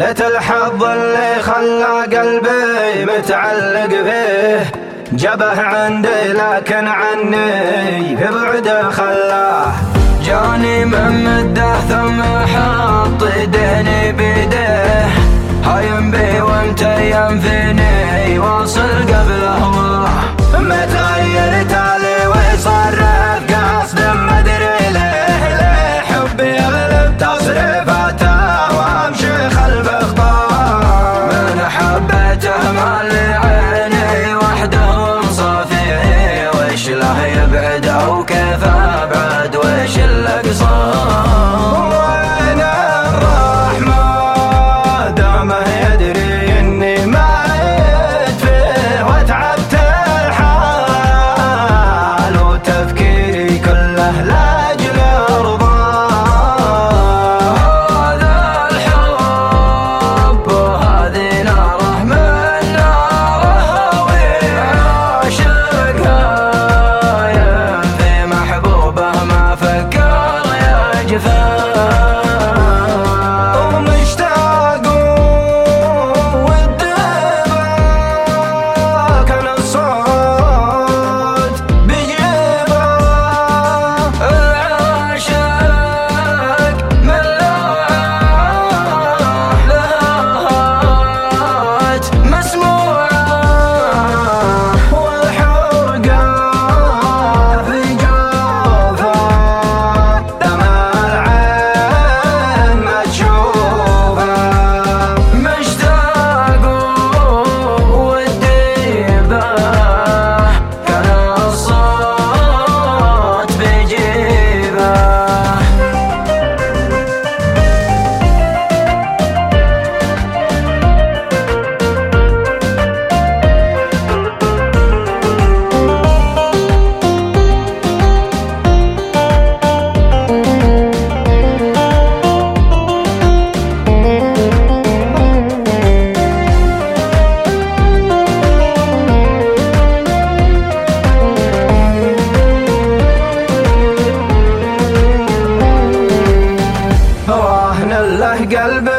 ليت الحظ اللي خلى قلبي متعلق فيه، جبه عندي لكن عني في بعده خلاه. جاني من مده ثم حط يديني بيديه، هايم بي ومتيم فيني واصل قبل هواه. متغير تالي ويصرف قصد مدري ليه، ليه حبي يغلب تصريفاته وامشي خلف خطاه. من حبيته مالي عيني وحده ومصافي، وش له يبعد او كيف ابعد وش الاقصار. وين الرحمة دامه يدري اني ما فيه، وتعبت الحال وتفكيري كله لاجل رضاه. هذا الحب وهذه ناره من ناره، وعاشقها ينفي محبوبه ما فكر يجفاه. ومشتاق والدمع كان الصوت بجيبه، العاشق من لوعه لهات مسموعه، والحرقه في جوفه دمع العين ما تشوفه. مشتاق والديبه كان الصوت بجيبه. وهن له قلب